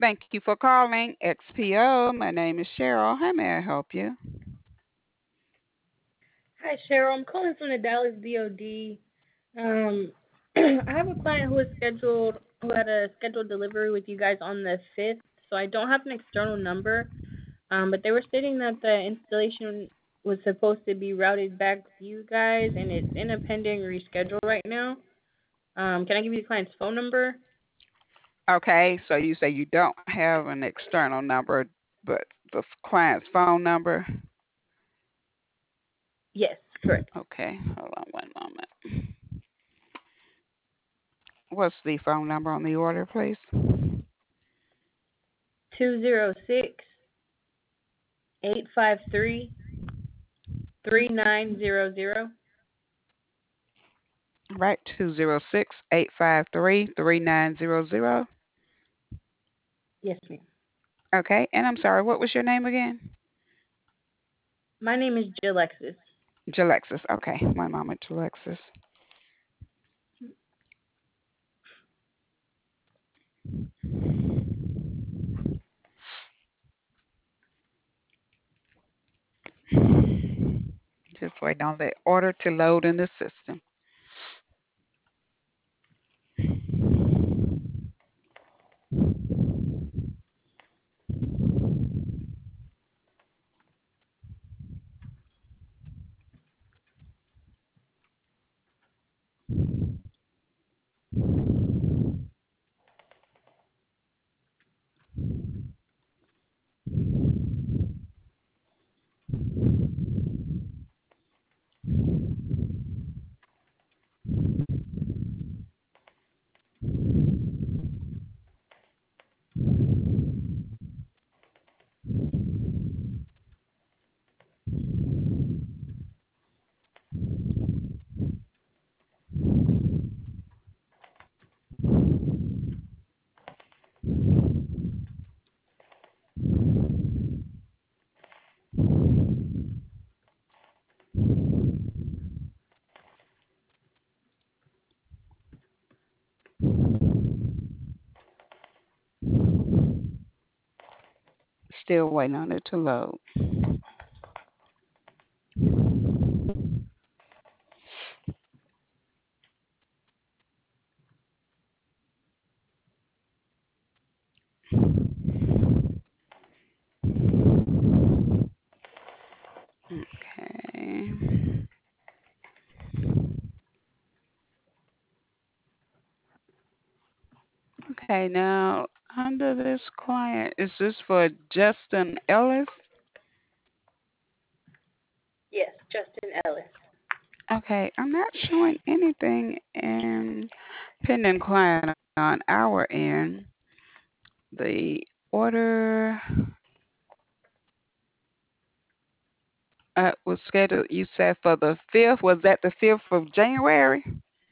Thank you for calling XPO. My name is Cheryl. How may I help you? Hi, Cheryl. I'm calling from the Dallas DOD. Um, I have a client who had a scheduled delivery with you guys on the 5th, so I don't have an external number. But they were stating that the installation was supposed to be routed back to you guys, and it's in a pending reschedule right now. Can I give you the client's phone number? Okay, so you say you don't have an external number, but the client's phone number. Yes, correct. Okay, hold on one moment. What's the phone number on the order, please? 206-853-3900. Right, 206-853-3900. Yes, ma'am. Okay, and I'm sorry, what was your name again? My name is Jalexis. Jalexis. Okay, one moment, Jalexis. Just waiting on the order to load in the system. Still waiting on it to load. Okay. Okay, now under this client, is this for Justin Ellis? Yes, Justin Ellis. Okay, I'm not showing anything in pending client on our end. The order was scheduled, you said for the 5th. Was that the 5th of January?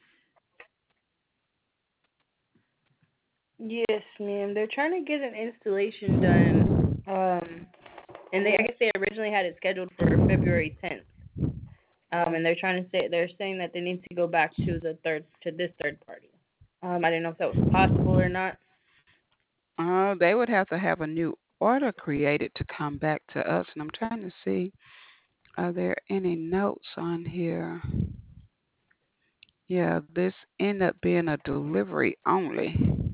Yes, ma'am. They're trying to get an installation done. And I guess they originally had it scheduled for February 10th. And they're saying that they need to go back to this third party. I didn't know if that was possible or not. They would have to have a new order created to come back to us. And I'm trying to see, are there any notes on here? Yeah, this ended up being a delivery only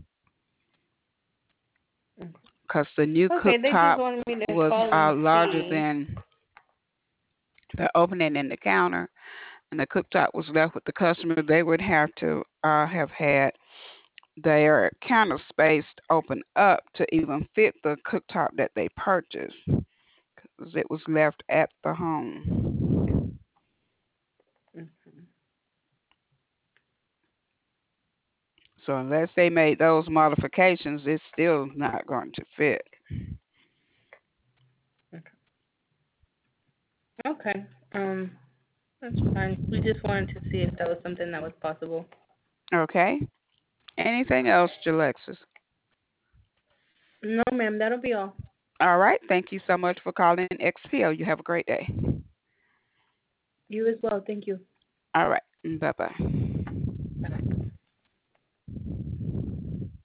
because the new Okay, they just cooktop wanted me to was call and larger see. than the opening in the counter, and the cooktop was left with the customer. They would have to have had their counter space open up to even fit the cooktop that they purchased because it was left at the home. Mhm. So unless they made those modifications, it's still not going to fit. Okay. That's fine. We just wanted to see if that was something that was possible. Okay. Anything else, Alexis? No, ma'am. That'll be all. All right. Thank you so much for calling XPO. You have a great day. You as well. Thank you. All right. Bye bye. Bye.